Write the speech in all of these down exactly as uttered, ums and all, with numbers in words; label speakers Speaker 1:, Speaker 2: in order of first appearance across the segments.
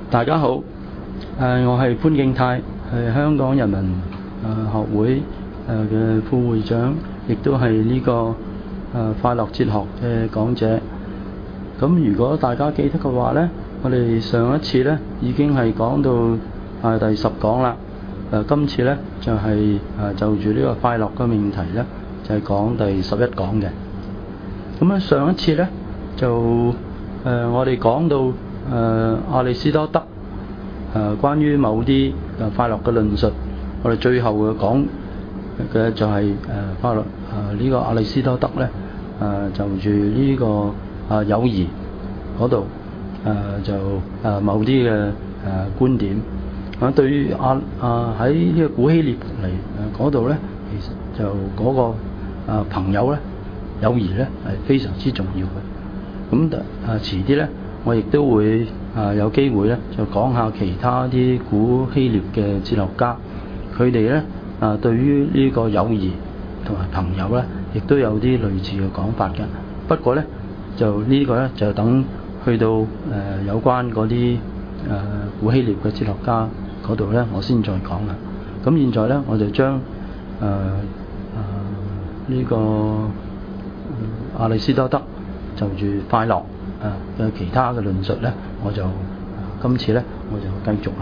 Speaker 1: 大家好，誒我係潘敬泰，係香港人民誒學會誒嘅副會長，亦都係呢個誒快樂哲學嘅講者。咁如果大家記得嘅話呢，我哋上一次呢已經係講到誒第十講啦。誒今次呢就係誒就住呢個快樂嘅命題呢，就係講第十一講嘅。咁咧上一次呢就誒、呃、我哋講到誒亞里士多德誒、呃、關於某啲誒快樂嘅論述，我哋最後嘅講嘅就係誒快樂誒呢個亞里士多德呢，誒、呃、就住呢、這個啊、呃、友誼嗰度誒就誒、呃、某啲嘅誒觀點啊，對於亞啊喺呢個古希臘嚟誒嗰度呢，其實就嗰、那個啊、呃、朋友呢，友誼呢係非常之重要嘅。咁啊遲啲呢，我亦都會啊有機會呢，就講下其他啲古希臘嘅哲學家，佢哋呢啊對於呢個友誼同埋朋友呢，亦都有啲類似嘅講法嘅。不過呢，就呢個呢，就等去到誒、呃、有關嗰啲誒古希臘嘅哲學家嗰度呢，我先再講啦。咁現在呢，我就將誒誒呢個亞里士多德就住快樂啊嘅其他嘅論述呢，我就今次呢，我就繼續啦。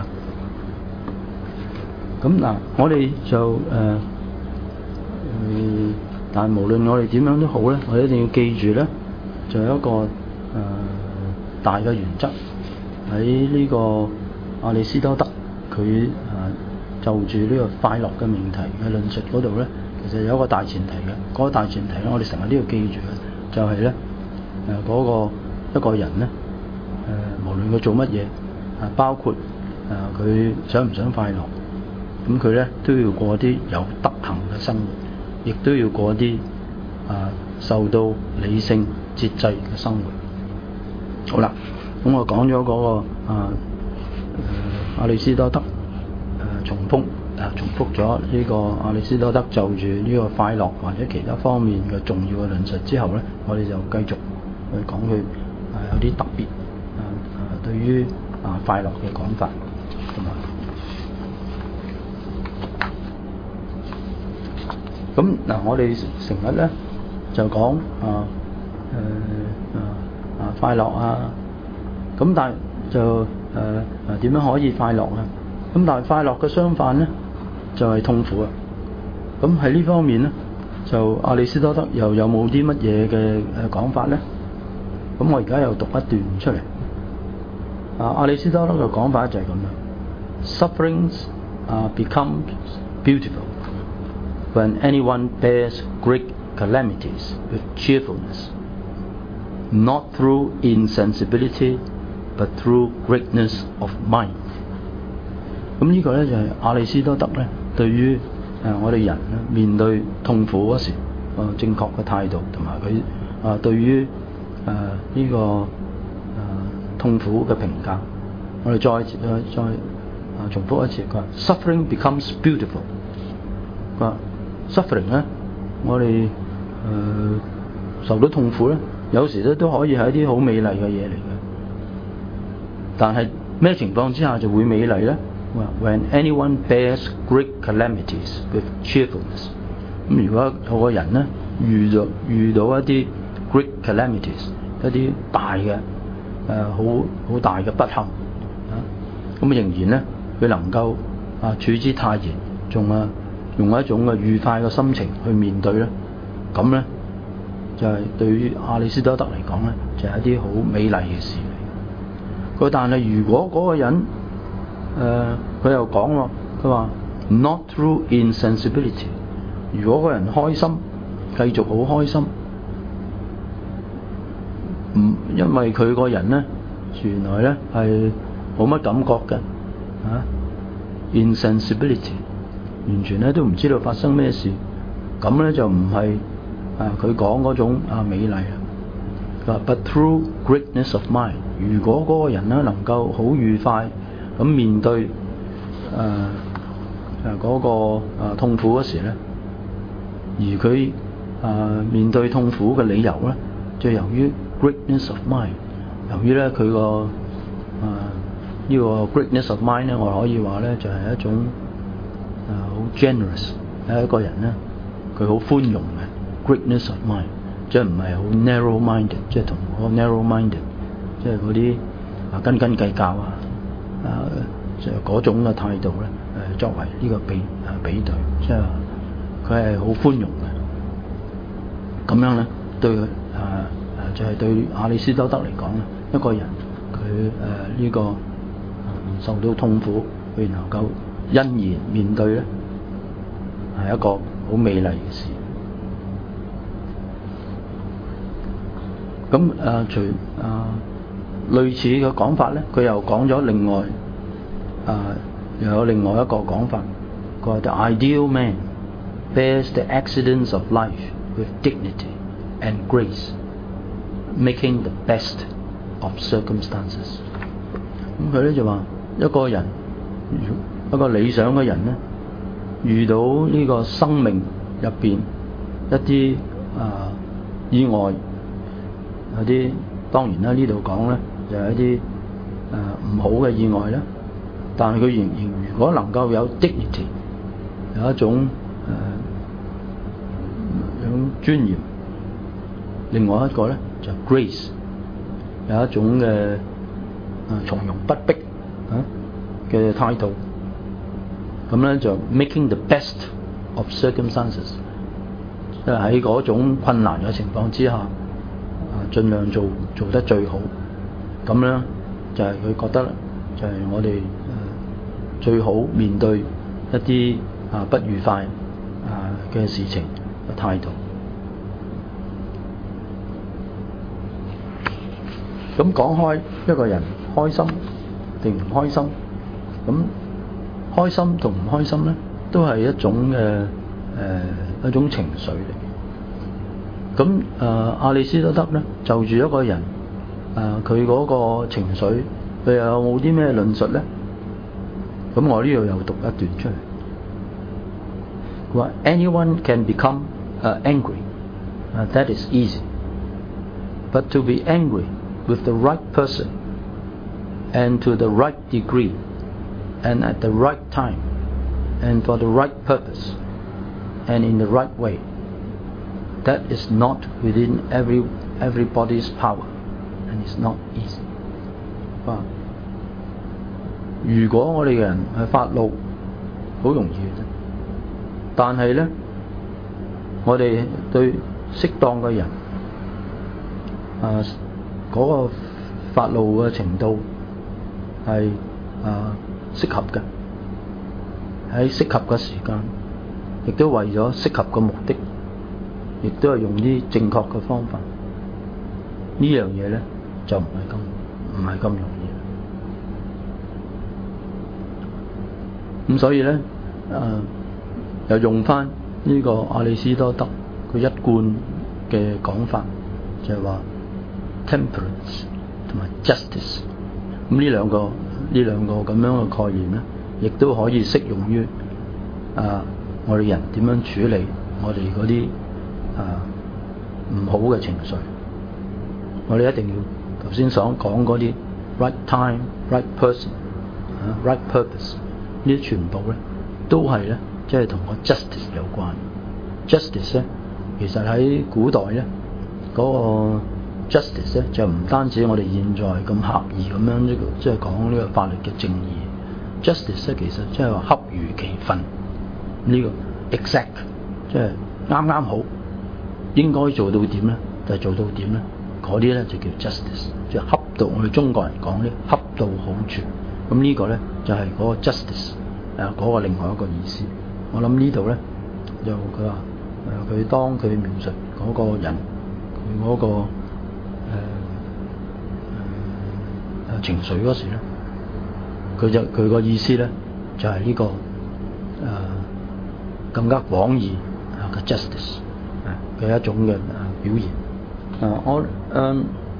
Speaker 1: 咁嗱，我哋就誒、呃嗯，但係無論我哋點樣都好呢，我哋一定要記住呢，就有一個誒、呃、大嘅原則喺呢個亞里士多德佢誒、呃、就住呢個快樂嘅命題嘅論述嗰度呢，其實有一個大前提嘅。嗰、那個大前提呢，我哋成日都要記住嘅，就係、是、呢。誒嗰、呃那個一個人呢，誒、呃、無論佢做乜嘢，啊包括誒佢、呃、想唔想快樂，咁佢呢都要過啲有德行嘅生活，亦都要過啲啊、呃、受到理性節制嘅生活。好啦，咁我講咗嗰個啊亞、呃、里士多德誒、呃、重複啊重複咗呢個亞里士多德就住呢個快樂或者其他方面嘅重要嘅論述之後呢，我哋就繼續去講佢啊有啲特別啊啊對於啊快樂嘅講法，同埋咁嗱，我哋成日咧就講啊誒啊啊快樂啊，咁但係就誒啊點樣可以快樂啊？咁但係快樂嘅相反咧就係、是、痛苦啊！咁喺呢方面咧，就亞里士多德又有冇啲乜嘢嘅誒講法咧？咁我而家又讀一段出嚟。啊，亞里士多德嘅講法就係咁樣 ：Sufferings uh, becomes beautiful when anyone bears great calamities with cheerfulness, not through insensibility, but through greatness of mind。咁呢個咧就係亞里士多德咧對於誒、呃、我哋人咧面對痛苦嗰時，誒、呃、正確嘅態度，同埋佢啊對於誒呢、呃這個誒、呃、痛苦嘅評價，我哋再再再啊重複一次，佢話 Suffering becomes beautiful。佢話 Suffering 咧，我哋誒、呃、受到痛苦咧，有時咧都可以係一啲好美麗嘅嘢嚟嘅。但係咩情況之下就會美麗咧？話 When anyone bears great calamities with cheerfulness。咁如果有個人咧遇到遇到一啲Great calamities， 一啲大嘅誒好好大嘅不幸啊，咁仍然咧佢能夠啊處之泰然，仲啊用一種嘅愉快嘅心情去面對咧，咁咧就係、是、對於亞里士多德嚟講咧，就係、是、一啲好美麗嘅事嚟。佢但係如果嗰個人誒佢、呃、又講喎，佢話 Not through insensibility。如果個人開心，繼續好開心。唔，因為佢個人咧，原來咧係冇乜感覺嘅，啊 ，insensibility， 完全咧都唔知道發生咩事，咁咧就唔係啊佢講嗰種啊美麗啦。佢話 But through greatness of mind， 如果嗰個人咧能夠好愉快咁面對誒誒嗰個啊痛苦嗰時咧，而佢啊面對痛苦嘅理由咧，就由於greatness of mind， 由於咧佢個啊呢個 greatness of mind 咧，我可以話咧就係一種啊好 generous， 係一個人咧佢好寬容嘅 greatness of mind， 即係唔係好 narrow minded， 即係同嗰個 narrow minded， 即係嗰啲啊斤斤計較啊啊就嗰種嘅態度咧誒作為呢個比啊比對，即係佢係好寬容嘅。咁樣咧對啊就係、是、對亞里斯多德嚟講咧，一個人佢誒呢個、嗯、受到痛苦，佢能夠欣然面對咧，係一個好美麗嘅事。咁誒、呃、除誒、呃、類似嘅講法咧，佢又講咗另外誒、呃、又有另外一個講法，佢話 The ideal man bears the accidents of life with dignity and grace, making the best of circumstances。咁佢咧就話一個人，一個理想嘅人咧，遇到呢個生命入邊一啲啊、呃、意外，有啲當然啦，呢度講咧就係一啲誒唔好嘅意外啦。但係佢仍然如果能夠有 dignity， 有一種誒、呃、有一種尊嚴。另外一個咧就係 grace， 有一種嘅啊從容不迫啊嘅態度。咁咧就 making the best of circumstances， 即係喺嗰種困難嘅情況之下，啊盡量做做得最好。咁咧就係、是、佢覺得就係我哋誒、呃、最好面對一啲啊不愉快啊嘅事情嘅態度。咁講開一個人開心定唔開心，咁開心同唔開心咧，都係一種嘅誒、呃、一種情緒嚟。咁誒、呃、亞里斯多德咧就住一個人誒佢嗰個情緒，佢又有冇啲咩論述咧？咁我呢度又讀一段出嚟。佢話 Anyone can become、uh, angry、uh, that is easy, but to be angry with the right person and to the right degree and at the right time and for the right purpose and in the right way, that is not within every everybody's power and it's not easy。 如果我哋嘅人係發怒好容易嘅啫，但係咧我哋對適當嘅人啊嗰個發怒嘅程度係啊適合嘅，喺適合嘅時間，亦都為咗適合嘅目的，亦都係用啲正確嘅方法。呢樣嘢咧就唔係咁唔係咁容易。咁所以咧啊又用翻呢個亞里斯多德佢一貫嘅講法，就係話Temperance 同埋 justice， 咁呢兩個呢兩個咁樣嘅概念咧，亦都可以適用於啊我哋人點樣處理我哋嗰啲啊唔好嘅情緒。我哋一定要頭先所講嗰啲 right time、right person、啊、right purpose， 呢啲全部咧都係咧即係同個 justice 有關。justice 咧其實喺古代咧嗰個Justice 咧就唔單止我哋現在咁狹義咁樣呢個，即係講呢個法律嘅正義。Justice 咧其實即係話恰如其分，呢、這個 exact 即係啱啱好，應該做到點咧就係、是、做到點咧，嗰啲咧就叫 justice， 即係恰到我哋中國人講咧恰到好處。咁呢個咧就係、是、嗰個 justice 誒、呃、嗰、那個另外一個意思。我諗呢度咧就佢話誒佢當佢描述嗰個人佢嗰、那個。誒誒、呃、情緒嗰時咧，佢就佢個意思咧就係、是、呢、這個誒、呃、更加廣義嘅 justice 嘅一種嘅誒表現。啊，我誒、呃、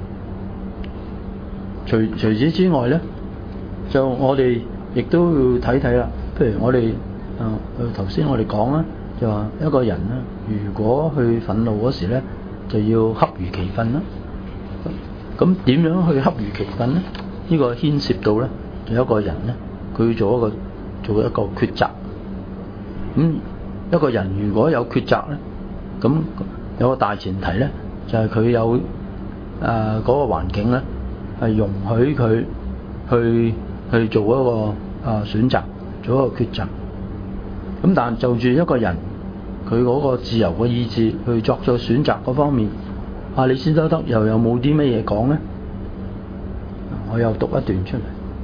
Speaker 1: 除除此之外咧，就我哋亦都要睇睇啦。譬如我哋啊，頭先我哋講啦，就話一個人咧，如果去憤怒嗰時咧，就要恰如其分啦。咁點樣去恰如其分咧？呢、這個牽涉到咧有一個人咧，佢要做一個做一個抉擇。咁一個人如果有抉擇咧，咁有個大前提咧，就係、是、佢有誒嗰、呃嗰個環境咧，係容許佢去去做一個啊、呃、選擇，做一個抉擇。咁但係就住一個人佢嗰個自由嘅意志去作咗選擇嗰方面，亞里士多德又有冇啲乜嘢講咧？我又讀一段出嚟。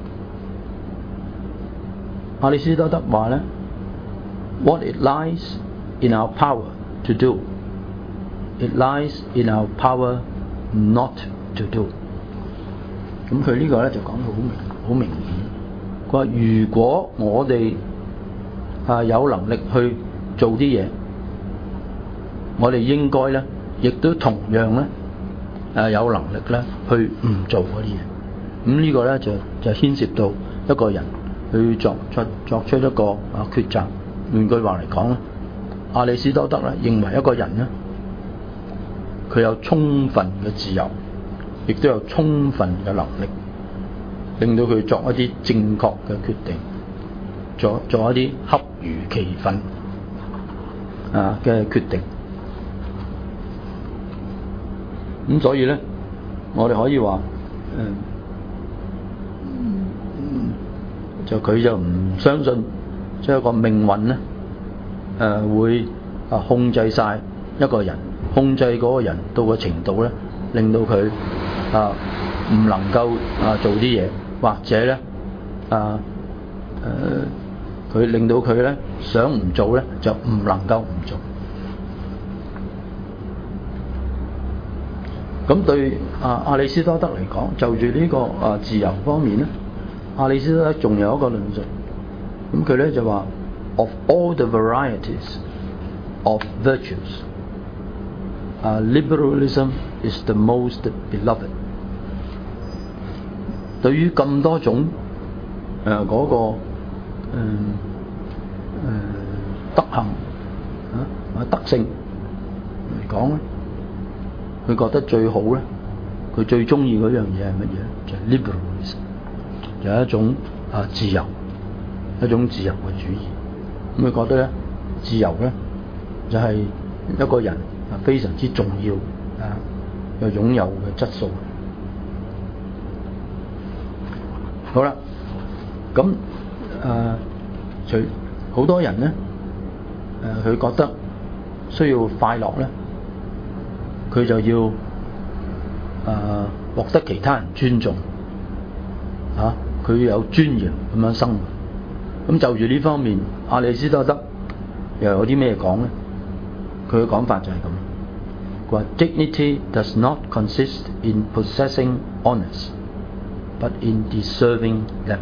Speaker 1: 亞里士多德話咧 ：What it lies in our power to do, it lies in our power not to do。咁佢呢個咧就講到好明好明顯。佢話：如果我哋啊有能力去做啲嘢，我哋應該咧，亦都同樣咧誒有能力咧去唔做嗰啲嘢。咁呢個咧就就牽涉到一個人去作出作出一個啊抉擇。換句話嚟講咧，亞里士多德咧認為一個人咧，佢有充分嘅自由，亦都有充分嘅能力，令到佢作一啲正確嘅決定，做做一啲恰如其分啊嘅決定。咁所以咧，我哋可以話誒。呃就佢就唔相信，即係個命運咧，誒、呃、會啊控制晒一個人，控制嗰個人到個程度咧，令到佢啊唔能夠啊做啲嘢，或者咧啊誒佢令到佢咧想唔做咧就唔能夠唔做。咁對啊亞里士多德嚟講，就住呢個啊自由方面咧。亞里士多德仲有一個論述，咁佢咧就話 ：Of all the varieties of virtues, uh, liberalism is the most beloved。對於咁多種誒嗰、呃那個誒誒、呃、德行啊或者德性嚟講咧，佢覺得最好咧，佢最中意嗰樣嘢係乜嘢咧？就係、是、liberalism。有一種啊自由，一種自由嘅主義。咁佢覺得咧，自由咧就係、是、一個人啊非常之重要啊，有擁有嘅質素。好啦，咁誒、呃，除好多人咧，誒、呃、佢覺得需要快樂咧，佢就要誒、呃、獲得其他人尊重，嚇、啊。佢有尊嚴咁樣生活。咁就住呢方面，亞里士多德又有啲咩講咧？佢嘅講法就係咁。佢話 Dignity does not consist in possessing honours, but in deserving them。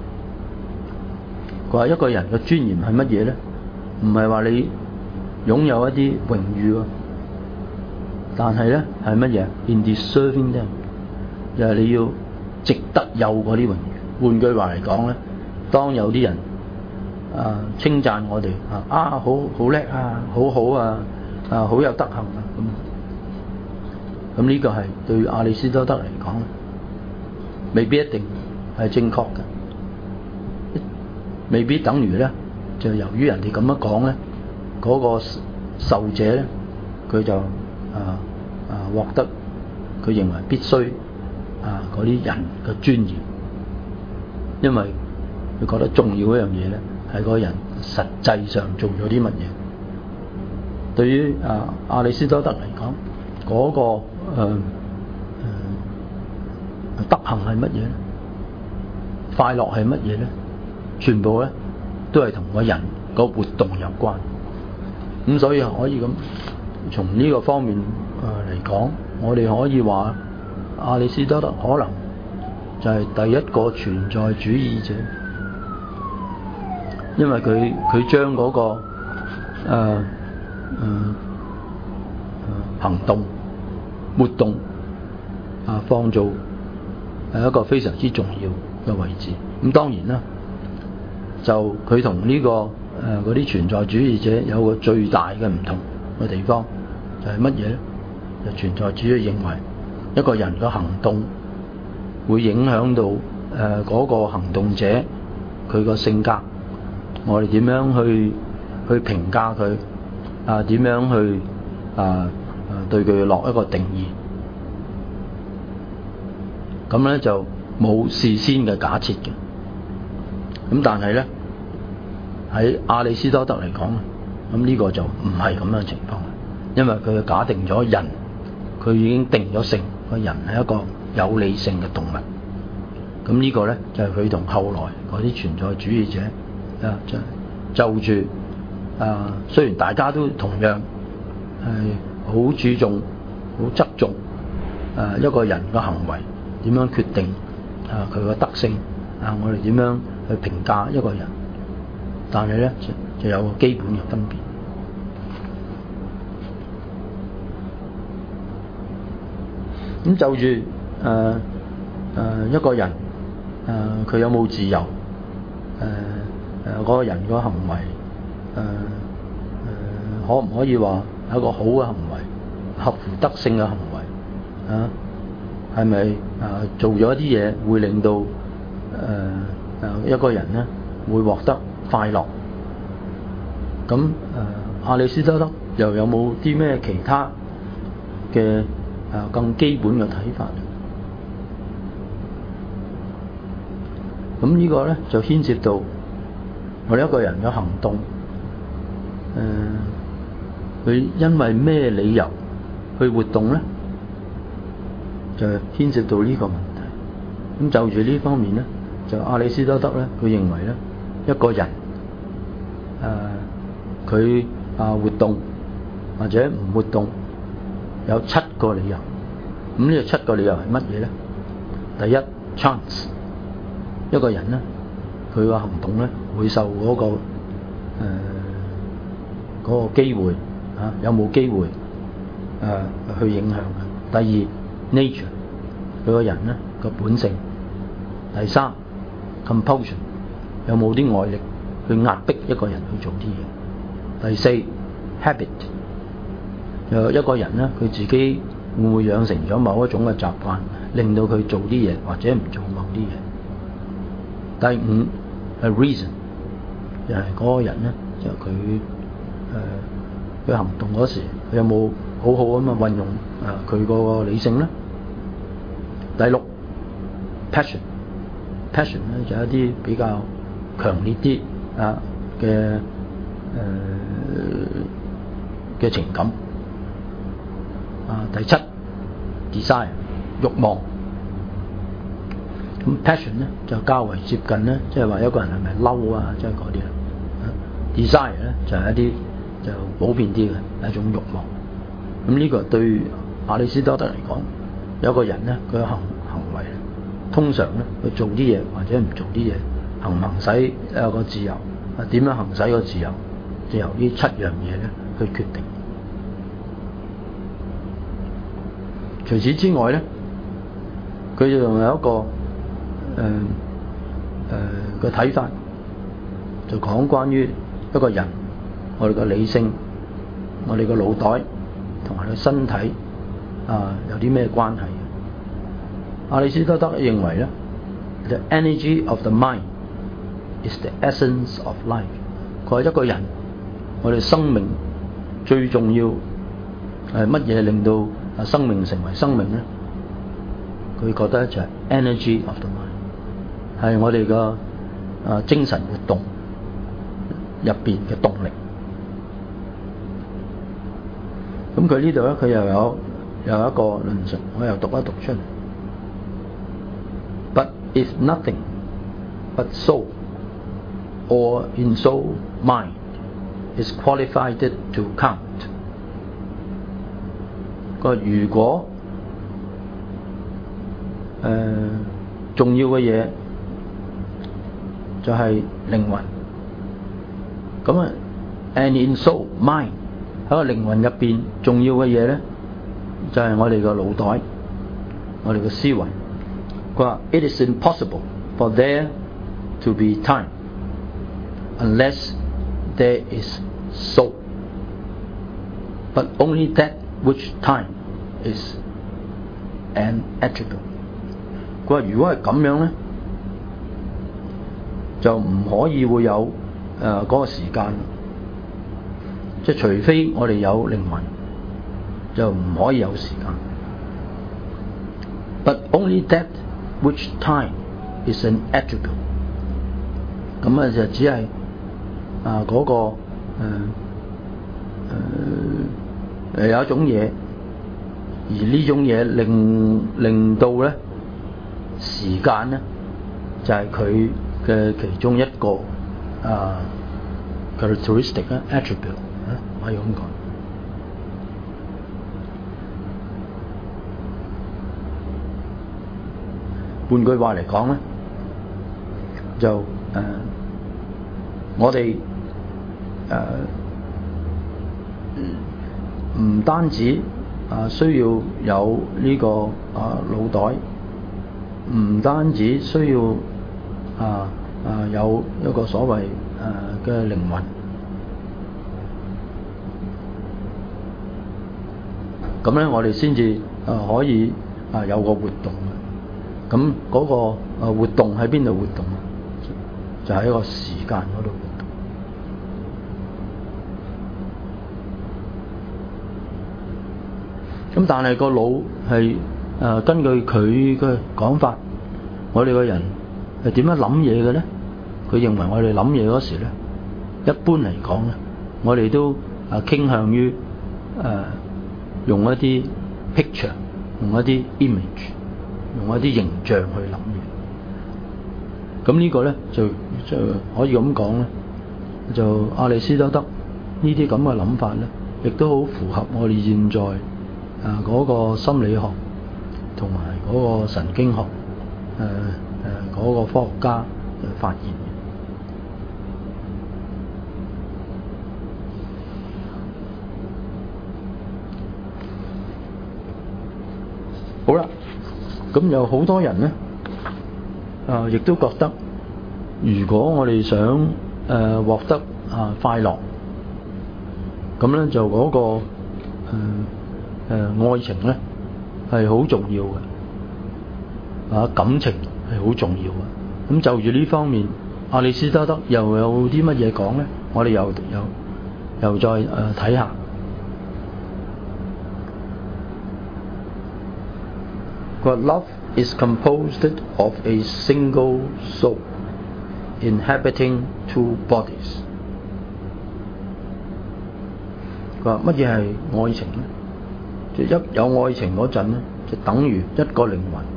Speaker 1: 佢話一個人嘅尊嚴係乜嘢咧？唔係話你擁有一啲榮譽喎，但係咧係乜嘢 ？In deserving them， 就係你要值得有嗰啲榮譽。換句話嚟講咧，當有啲人啊稱讚我哋啊啊好好叻啊，好好啊啊好有德行啊咁，咁呢個係對亞里士多德嚟講咧，未必一定係正確嘅，未必等於咧就由於人哋咁樣講咧，嗰、那個受者咧佢就啊啊獲得佢認為必須啊嗰啲人嘅尊嚴。因為佢覺得重要一樣嘢咧，係嗰個人實際上做咗啲乜嘢。對於啊亞里士多德嚟講，嗰、那個誒誒、呃呃、德行係乜嘢咧？快樂係乜嘢咧？全部咧都係同個人個活動有關。咁所以可以咁從呢個方面誒嚟講，我哋可以話亞里士多德可能就係第一個存在主義者，因為佢佢將嗰個誒誒、呃呃、行動活動啊放做係一個非常之重要嘅位置。咁當然啦，就佢同呢個誒嗰啲存在主義者有個最大嘅唔同嘅地方，就係乜嘢咧？就存在主義認為一個人嘅行動會影響到誒嗰個行動者佢個性格，我哋點樣去去評價佢啊？點樣去啊？對佢落一個定義？咁咧就冇事先嘅假設嘅。咁但係咧喺亞里士多德嚟講，咁呢個就唔係咁樣嘅情況，因為佢假定咗人，佢已經定咗性，個人係一個有理性嘅動物。咁呢個咧就係佢同後來嗰啲存在主義者啊，就就住啊，雖然大家都同樣係好注重、好側重啊一個人嘅行為點樣決定啊佢個德性啊，我哋點樣去評價一個人，但係咧就就有個基本嘅分別。咁就住誒誒一個人誒佢、呃、有冇自由？誒誒嗰個人個行為誒誒、呃呃、可唔可以話係一個好嘅行為，合乎德性嘅行為啊？係咪啊做咗一啲嘢會令到誒誒、呃、一個人咧會獲得快樂？咁誒亞里士多德又有冇啲咩其他嘅啊更基本嘅睇法？咁呢個咧就牽涉到我哋一個人嘅行動，誒、呃、佢因為咩理由去活動咧，就牽涉到呢個問題。咁就住呢方面咧，就亞里士多德咧，佢認為咧一個人誒佢啊活動或者唔活動有七個理由。咁呢個七個理由係乜嘢咧？第一 chance， 一個人咧佢個行動咧會受嗰、嗰個誒嗰、呃嗰個機會啊有冇機會誒、呃、去影響嘅。第二 nature， 佢個人咧個本性。第三 compulsion， 有冇啲外力去壓迫一個人去做啲嘢。第四 habit， 有一個人咧佢自己會唔會養成咗某一種嘅習慣，令到佢做啲嘢或者唔做某啲嘢。第五係 reason， 就係嗰個人咧，就佢誒佢行動嗰時，佢有冇好好咁啊運用啊佢個理性咧？第六 passion， passion 咧就係一啲比較強烈啲啊嘅誒嘅情感。啊，第七 desire， 慾望。咁 passion 咧就較為接近咧，即係話一個人係咪嬲啊，即係嗰啲啦。desire 咧就係一啲就普遍啲嘅一種慾望。咁呢個對亞里士多德嚟講，有一個人咧佢嘅行行為咧，通常咧佢做啲嘢或者唔做啲嘢，行唔行使有個自由，啊點樣行使個自由，就由呢七樣嘢咧去決定。除此之外咧，佢仲有一個誒誒嘅睇法，就講關於一個人，我哋嘅理性，我哋嘅腦袋同埋個身體啊有啲咩關係？亞里士多德認為咧 ，the energy of the mind is the essence of life。佢話一個人，我哋生命最重要係乜嘢令到啊生命成為生命咧？佢覺得就係 energy of the mind， 係我哋個啊精神活動入邊嘅動力。咁佢呢度咧，佢又有又有一個論述，我又讀一讀出嚟。But if nothing but soul or in soul mind is qualified to count，佢話如果誒、呃、重要嘅嘢就係靈魂，咁啊 and in soul mind 喺個靈魂入邊重要嘅嘢咧，就係、是、我哋個腦袋，我哋個思維。佢話 It is impossible for there to be time unless there is soul, but only that which time is an attribute。佢話如果係咁樣咧， 就唔可以會有誒嗰、呃那個時間，即係除非我哋有靈魂，就唔可以有時間。But only that which time is an attribute。咁啊就只係啊嗰、那個誒誒誒有一種嘢，而呢種嘢令令到咧時間咧就係佢嘅其中一個啊 characteristic 啊 attribute 啊，可以咁講。換句話嚟講咧，就誒、呃、我哋誒唔單止啊需要有呢個啊腦袋，唔單止需要啊啊有一個所謂誒嘅靈魂，咁咧我哋先至啊可以啊有個活動。咁嗰個誒活動喺邊度活動？就喺個時間嗰度活動。咁但係個腦係誒根據佢嘅講法，我哋個人係點樣諗嘢嘅咧？佢認為我哋諗嘢嗰時咧，一般嚟講咧，我哋都啊傾向於誒用一啲 picture， 用一啲 image。用一啲形象去諗嘢，咁呢個咧就就可以咁講咧，就亞里士多德呢啲咁嘅諗法咧，亦都好符合我哋現在啊嗰個心理學同埋嗰個神經學誒誒嗰個科學家嘅發現。好啦。咁有好多人咧，啊、呃，亦都覺得，如果我哋想誒、呃、獲得啊快樂，咁咧就嗰、那個誒誒、呃呃、愛情咧係好重要嘅，啊感情係好重要嘅。咁就住呢方面，亞里士多德又有啲乜嘢講咧？我哋又又又再誒睇下。Love is composed of a single soul inhabiting two bodies。佢話乜嘢係愛情咧？即係一有愛情嗰陣咧，就等於一個靈魂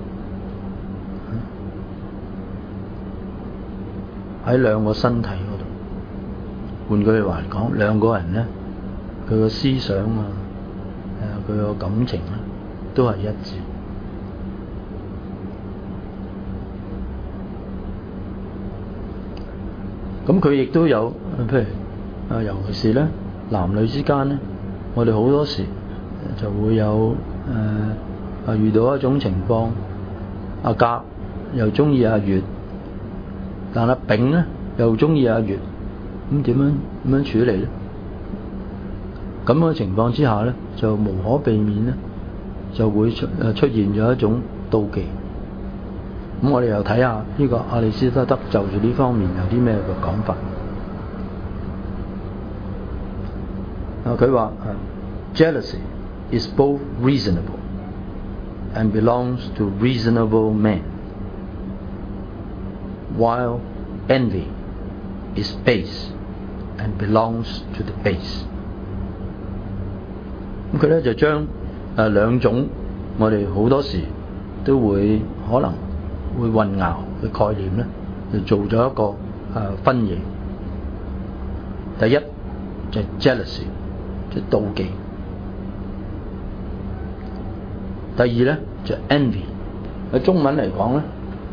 Speaker 1: 喺兩個身體嗰度。換句話嚟講，兩個人咧，佢個思想啊，誒佢個感情咧，都係一致。咁佢亦都有，譬如啊，尤其是咧男女之間咧，我哋好多時就會有誒啊、呃、遇到一種情況，阿甲又中意阿乙，但阿丙咧又中意阿乙，咁點樣點樣處理咧？咁嘅情況之下咧，就無可避免咧，就會出誒出現咗一種妒忌。咁我哋又睇下呢個亞里士多德就住呢方面有啲咩嘅講法。啊，佢話 Jealousy is both reasonable and belongs to reasonable men, while envy is base and belongs to the base。咁佢咧就將誒兩種我哋好多時都會可能會混淆嘅概念咧，就做咗一個誒、呃、分野。第一就係 jealousy， 即係妒忌。第二咧就係 envy。喺中文嚟講咧，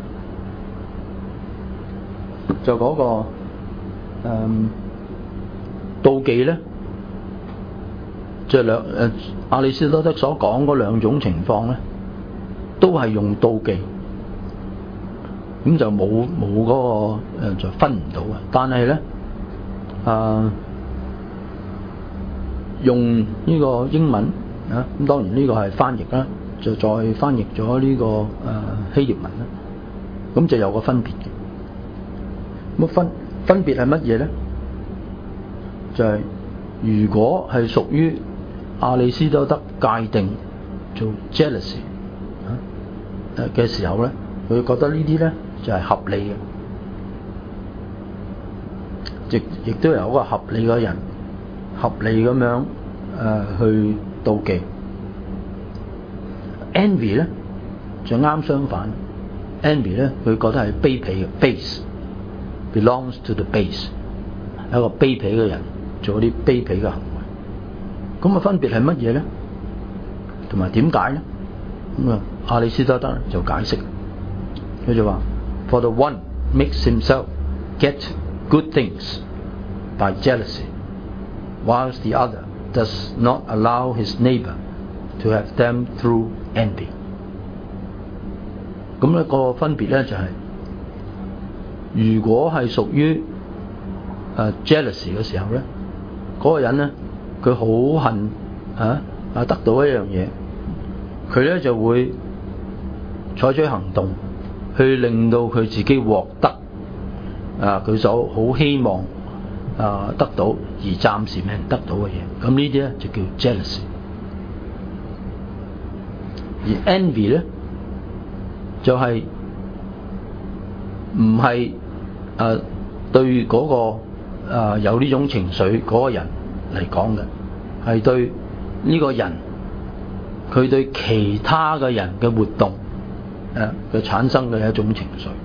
Speaker 1: 就嗰、那個誒、呃、妒忌咧，即係兩誒亞里士多德所講嗰兩種情況咧，都係用妒忌。咁就冇冇嗰個誒就分唔到啊！但係咧，啊用呢個英文啊，咁當然呢個係翻譯啦，就再翻譯咗呢個誒希臘文啦，咁就有個分別嘅。 咁分分別係乜嘢咧？就係、是、如果係屬於亞里斯多德界定做 jealousy 嘅時候咧，佢覺得呢啲咧就係、是、合理嘅，亦亦都有一個合理嘅人合理咁樣誒、呃、去妒忌。envy 咧就啱相反 ，envy 咧佢覺得係卑鄙嘅 base belongs to the base， 係一個卑鄙嘅人做啲卑鄙嘅行為。咁啊分別係乜嘢咧？同埋點解咧？咁啊亞里斯多德就解釋，佢就話 ：For the one makes himself get good things by jealousy, whilst the other does not allow his neighbor to have them through envy。咁咧個分別咧就係、是，如果係屬於誒 jealousy 嘅時候咧，嗰、那個人咧佢好恨啊啊得到一樣嘢，佢咧就會採取行動去令到佢自己獲得啊佢所好希望啊得到而暫時未能得到嘅嘢。咁呢啲咧就叫 jealousy。而 envy 咧就係唔係誒對嗰、那個誒、呃、有呢種情緒嗰個人嚟講嘅，係對呢個人佢對其他嘅人嘅活動誒嘅、呃、產生嘅一種情緒。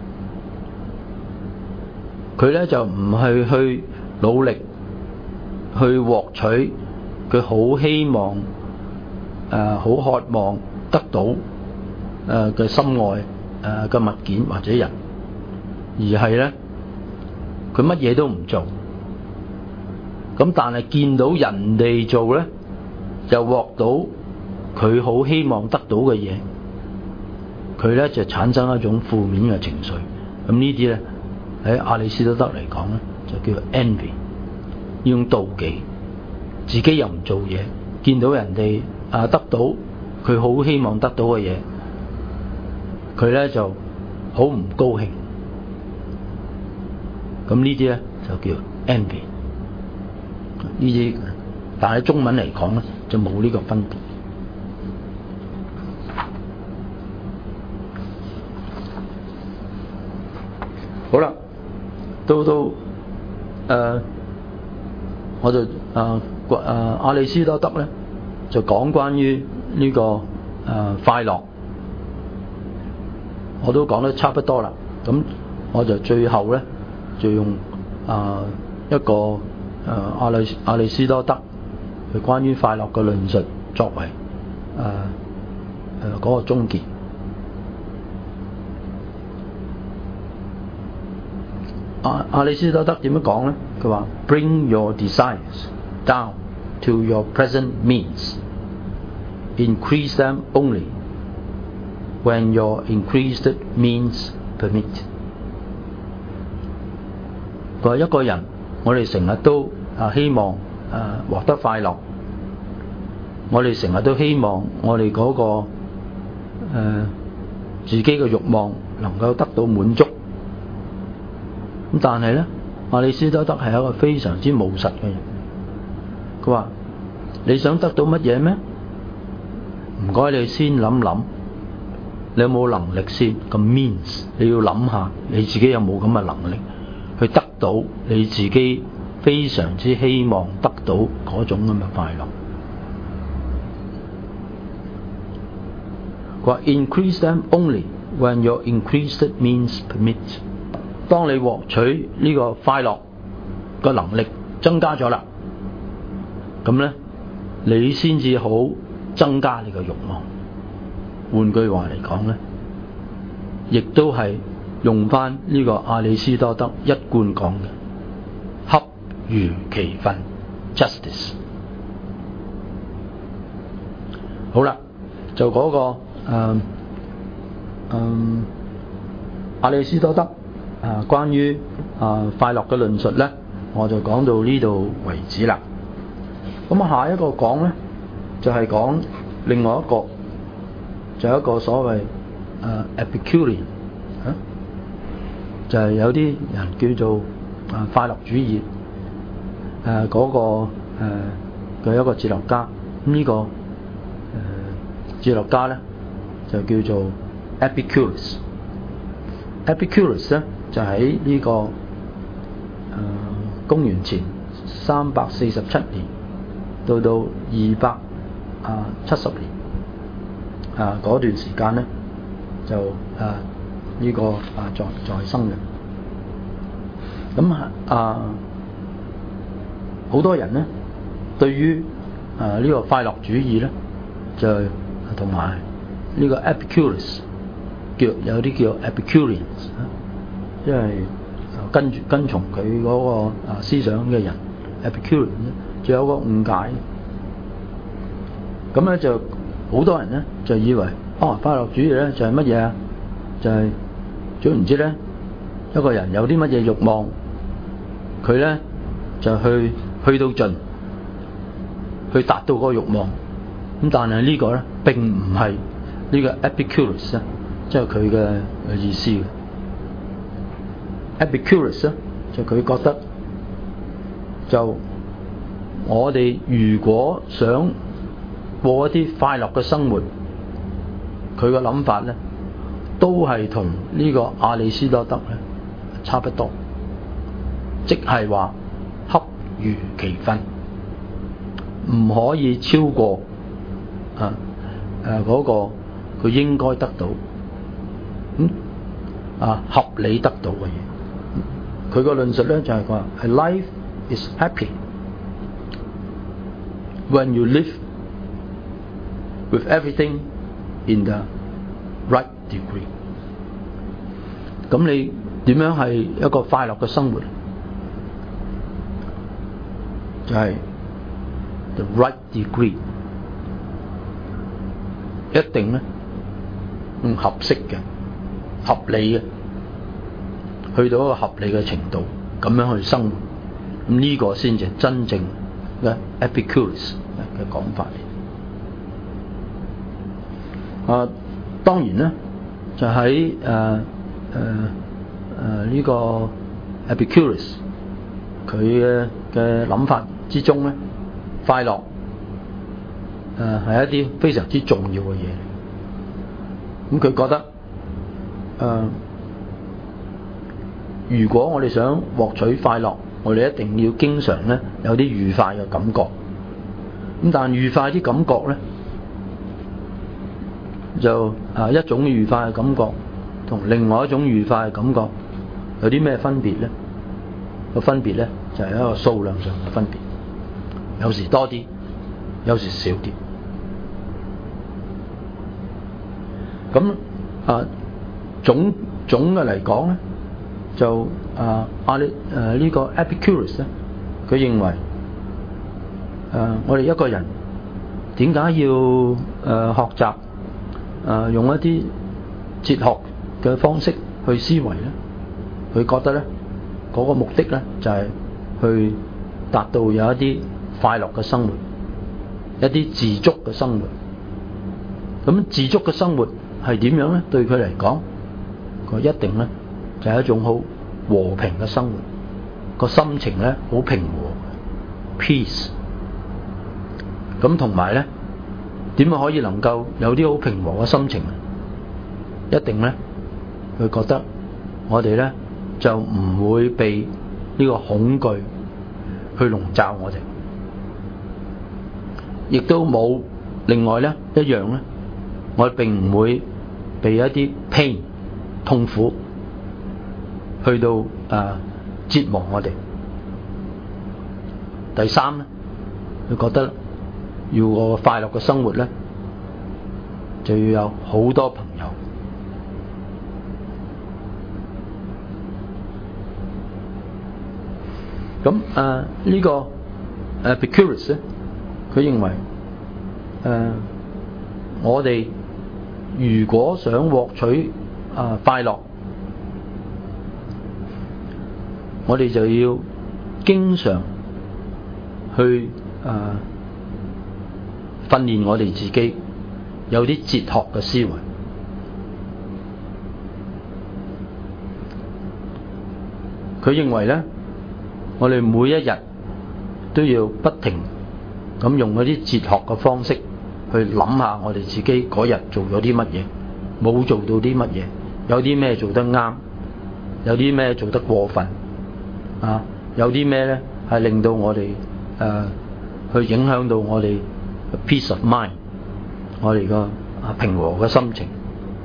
Speaker 1: 佢咧就唔係去努力去獲取佢好希望誒好、呃、渴望得到誒嘅、呃、心愛誒嘅、呃、物件或者人，而係咧佢乜嘢都唔做，咁但係見到人哋做咧，就獲到佢好希望得到嘅嘢，佢咧就產生一種負面嘅情緒。咁呢啲咧喺亞里斯多德嚟講咧，就叫做 envy， 呢種妒忌，自己又唔做嘢，見到人哋啊得到佢好希望得到嘅嘢，佢咧就好唔高興。咁呢啲咧就叫 envy。呢啲但係中文嚟講咧就冇呢個分別。好啦，到到誒、呃，我就誒誒亞里斯多德咧就講關於呢、這個誒、呃、快樂，我都講得差不多啦。咁我就最後咧就用啊、呃、一個誒亞里亞里斯多德佢關於快樂嘅論述作為誒誒嗰個終結。亞亞里斯多德點樣講咧？佢話 ：Bring your desires down to your present means. Increase them only when your increased means permit. 佢話一個人，我哋成日都啊希望啊獲得快樂，我哋成日都希望我哋嗰、那個誒、呃、自己嘅慾望能夠得到滿足。咁但係咧，亞里斯多德係一個非常之務實嘅人。佢話：你想得到乜嘢咩？唔該，你先諗諗，你有冇能力先？咁 means 你要諗下，你自己有冇咁嘅能力去得到你自己非常之希望得到嗰種咁嘅快樂。佢話 ：Increase them only when your increased means permit。當你獲取呢個快樂個能力增加咗啦，咁咧你先至好增加你個慾望。換句話嚟講咧，亦都係用翻呢個亞里斯多德一貫講嘅恰如其分 justice。好啦，就嗰、那個誒嗯、呃呃、亞里斯多德。啊，關於啊快樂嘅論述咧，我就講到呢度為止啦。咁啊，下一個講咧，就係、是、講另外一個，就係、是、一個所謂啊 Epicurean 啊就係、是、有啲人叫做啊快樂主義，誒、呃、嗰、那個誒嘅、呃、一個哲學家。咁、這、呢個誒、呃、哲學家咧就叫做 Epicurus。Epicurus 咧就喺呢、這個誒、呃、公元前三百四十七年到到二百啊七十年啊嗰段時間咧就啊呢、這個啊在在生嘅。咁啊好多人咧對於啊呢、這個快樂主義咧就同埋呢個 Epicurus 叫有啲叫 Epicureans， 因為跟住跟從佢嗰個啊思想嘅人 Epicurean 咧，仲有個誤解。咁咧就好多人咧就以為哦快樂主義咧就係乜嘢啊？就係總言之咧，一個人有啲乜嘢慾望，佢咧就去去到盡，去達到嗰個慾望。咁但係呢個咧並唔係呢個 Epicurus 咧，即係佢嘅意思嘅。Epicurus 咧就佢覺得就我哋如果想過一啲快樂嘅生活，佢嘅諗法咧都係同呢個亞里士多德咧差不多，即係話恰如其分，唔可以超過啊誒嗰個佢應該得到咁啊合理得到嘅嘢。佢個論述咧就係話係 life is happy when you live with everything in the right degree。咁你點樣係一個快樂嘅生活？就係、是、the right degree， 一定咧唔合適嘅、合理嘅，去到一個合理嘅程度，咁樣去生活。咁呢個先至真正嘅 Epicurus 嘅講法嚟。啊，當然咧，就喺誒誒誒呢個 Epicurus 佢嘅嘅諗法之中咧，快樂誒係一啲非常之重要嘅嘢。咁佢覺得誒、呃，如果我哋想獲取快樂，我哋一定要經常咧有啲愉快嘅感覺。咁但愉快啲感覺咧，就啊一種愉快嘅感覺同另外一種愉快嘅感覺有啲咩分別咧？個分別咧就係、是、一個數量上嘅分別，有時多啲，有時少啲。咁啊總總嘅嚟講咧，就啊阿里誒呢個 Epicurus 咧，佢認為誒、啊、我哋一個人點解要誒、呃、學習誒、呃、用一啲哲學嘅方式去思維咧？佢覺得咧嗰、那個目的咧就係、是、去達到有一啲快樂嘅生活，一啲自足嘅生活。咁自足嘅生活係點樣咧？對佢嚟講，佢一定咧就係、是、一種好和平嘅生活，個心情咧好平和 ，peace。咁同埋咧，點樣可以能夠有啲好平和嘅心情？一定咧，佢覺得我哋咧就唔會被呢個恐懼去籠罩我哋，亦都冇另外咧一樣咧，我哋並唔會被一啲 pain 痛苦去到誒、呃、折磨我哋。第三咧，佢覺得要個快樂嘅生活咧，就要有好多朋友。咁誒、呃這個、呢個誒 Epicurus 咧，佢認為誒、呃、我哋如果想獲取啊、呃、快樂，我哋就要經常去誒、呃、訓練我哋自己有啲哲學嘅思維。 佢認為呢，我哋每一日都要不停咁用嗰啲哲學嘅方式去諗下我哋自己嗰日做咗啲乜嘢，冇做到啲乜嘢，有啲咩做得啱，有啲咩做得過分啊，有啲咩呢係令到我哋誒、呃、去影響到我哋 peace of mind， 我哋個平和嘅心情。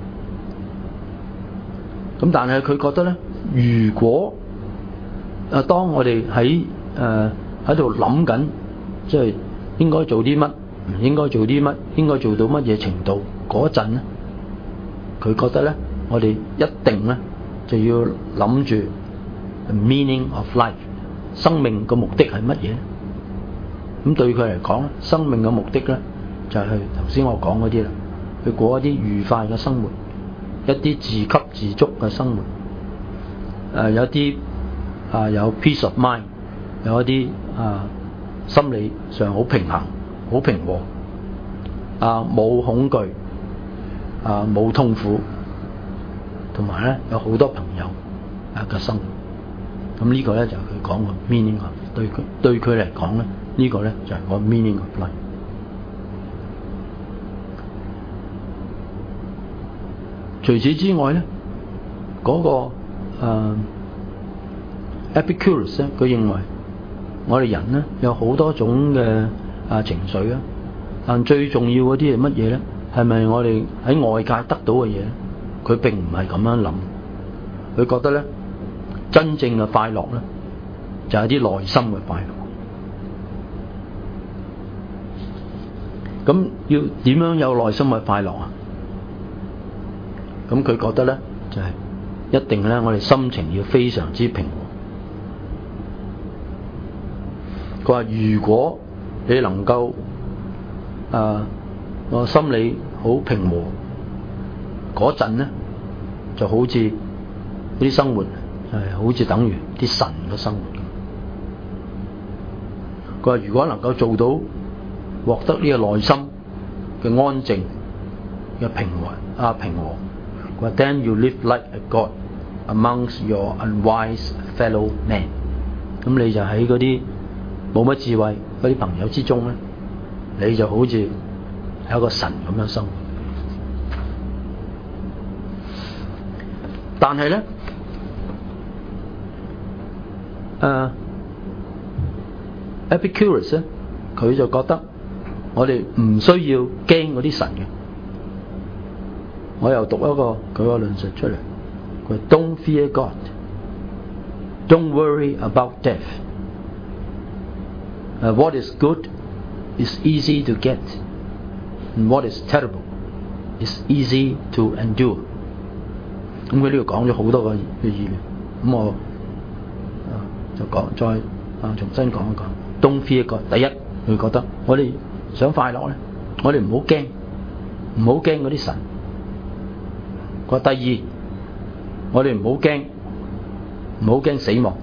Speaker 1: 咁但係佢覺得呢，如果啊當我哋喺誒喺度諗緊，即係應該做啲乜，唔應該做啲乜，應該做到乜嘢程度嗰陣呢，佢覺得呢，我哋一定呢就要諗住 meaning of life， 生命嘅目的係乜嘢？咁對佢嚟講，生命嘅目的呢就係頭先我講嗰啲啦，去過一啲愉快嘅生活，一啲自給自足嘅生活，誒、呃、有啲啊有 peace of mind， 有一啲啊心理上好平衡、好平和，啊冇恐懼，啊冇痛苦，同埋咧有好多朋友啊嘅生活。咁呢個咧就係佢講個 meaning of， 對佢對佢嚟講咧，呢個咧就係個 meaning of life。除此之外咧，嗰、那個誒、呃、Epicurus 咧，佢認為我哋人咧有好多種嘅啊情緒啊，但最重要嗰啲係乜嘢咧？係咪我哋喺外界得到嘅嘢咧？佢並唔係咁樣諗，佢覺得咧真正嘅快樂咧就係啲內心嘅快樂。咁要點樣有內心嘅快樂啊？咁佢覺得咧就係、是、一定咧，我哋心情要非常之平和。佢話如果你能夠啊個心理好平和嗰陣咧，就好似嗰啲生活係好似等於啲神嘅生活。佢話如果能夠做到獲得呢個內心嘅安靜嘅平和啊平和。But then you live like a god amongst your unwise fellow men。咁你就喺嗰啲冇乜智慧嗰啲朋友之中咧，你就好似係一個神咁樣生活。但係咧，誒、uh, Epicurus 咧，佢就覺得我哋唔需要驚嗰啲神嘅。我又讀一個佢個論述出嚟，佢話 Don't fear God, don't worry about death. Uh, what is good is easy to get, and what is terrible is easy to endure. 咁佢呢度講咗好多個嘅意見，咁我啊就講再啊重新講一講。Don't fear God， 第一佢覺得我哋想快樂咧，我哋唔好驚，唔好驚嗰啲神。佢話第二，我哋唔好驚，唔好驚死亡。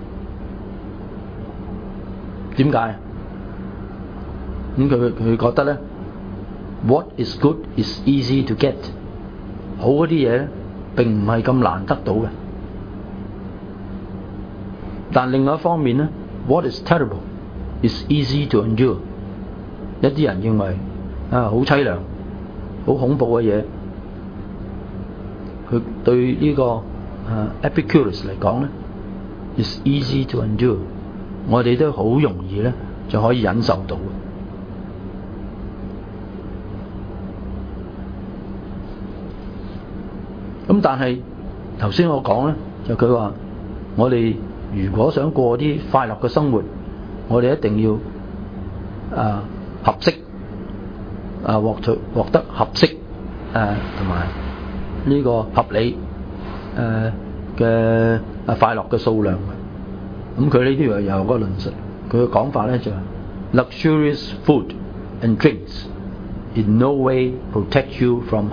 Speaker 1: 點解？咁佢佢覺得咧 ，what is good is easy to get。好嗰啲嘢咧，並唔係咁難得到嘅。但另外一方面咧 ，what is terrible is easy to endure。一啲人認為啊，好凄涼、好恐怖嘅嘢。佢對呢、這個誒、uh, Epicurus 嚟講咧 ，is easy to endure， 我哋都好容易咧就可以忍受到嘅。咁但係頭先我講咧，就佢話我哋如果想過啲快樂嘅生活，我哋一定要誒、呃、合適誒獲取獲得合適誒同埋。呃呢個合理誒嘅啊快樂嘅數量，咁佢呢啲又有個論述，佢嘅講法咧就係 luxurious food and drinks in no way protect you from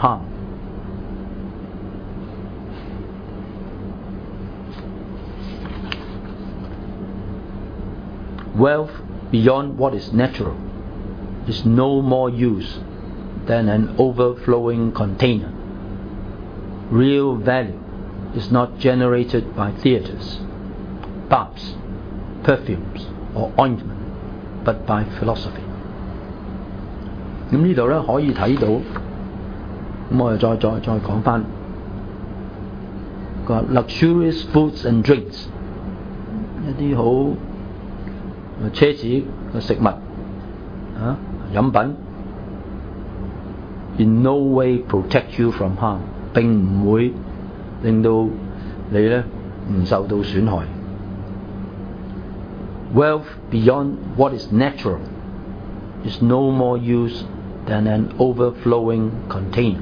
Speaker 1: harm。Wealth beyond what is natural is no more use than an overflowing container.Real value is not generated by theaters, baths, perfumes or ointment, but by philosophy。咁呢度咧可以睇到，咁我哋再再再講翻個 luxurious foods and drinks， 一啲好奢侈嘅食物啊飲品 ，in no way protect you from harm， 並唔會令到你咧唔受到損害。Wealth beyond what is natural is no more use than an overflowing container。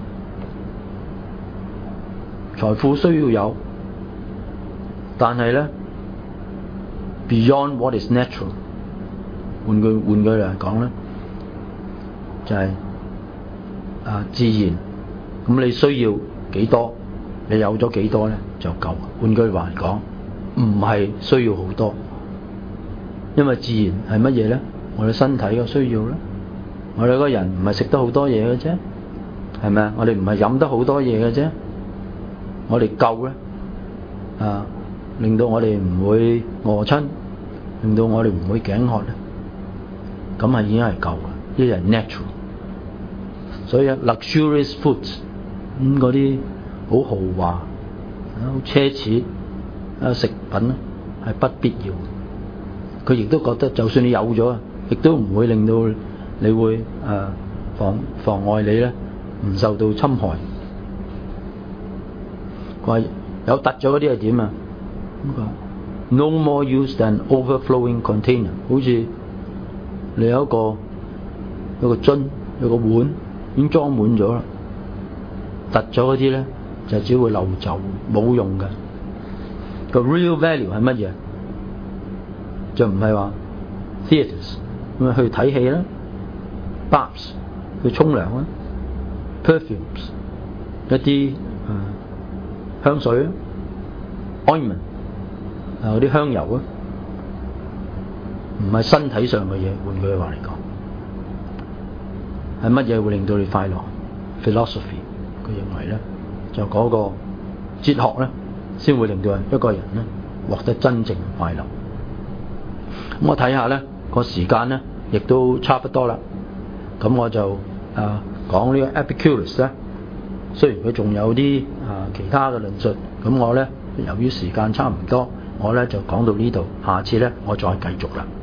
Speaker 1: 財富需要有，但係咧 beyond what is natural， 換句換句嚟講咧，就係、是、啊自然。咁你需要幾多，你有咗幾多咧就夠。換句話嚟講，唔係需要好多，因為自然係乜嘢咧？我哋身體嘅需要咧。我哋個人唔係食得好多嘢嘅啫，係咪啊？我哋唔係飲得好多嘢嘅啫，我哋夠咧啊，令到我哋唔會餓親，令到我哋唔會頸渴咧，咁係已經係夠嘅，呢係 natural。所以 luxurious foods 咁嗰啲好豪華、好奢侈啊食品咧係不必要。佢亦都覺得，就算你有咗，亦都唔會令到你會誒、呃、妨妨礙你咧，唔受到侵害。佢話有突咗嗰啲係點啊？咁佢話 no more use than overflowing container， 好似你有一個有個樽有個碗已經裝滿咗啦，突咗嗰啲咧就只會漏走，冇用嘅。個 real value 係乜嘢？就唔係話 theatres 咁啊去睇戲啦。baths 去沖涼啦 ，perfumes 一啲、呃、香水 ointment 啊嗰啲香油啊，唔係身體上嘅嘢。換句話嚟講，係乜嘢會令到你快樂 ？philosophy 佢認為咧，就嗰個哲學咧，先會令到一個人咧獲得真正嘅快樂。咁我睇下咧個時間咧，亦都差不多啦。咁我就啊講呢個 Epicurus 咧，雖然佢仲有啲啊其他嘅論述，咁我咧由於時間差唔多，我咧就講到呢度，下次咧我再繼續啦。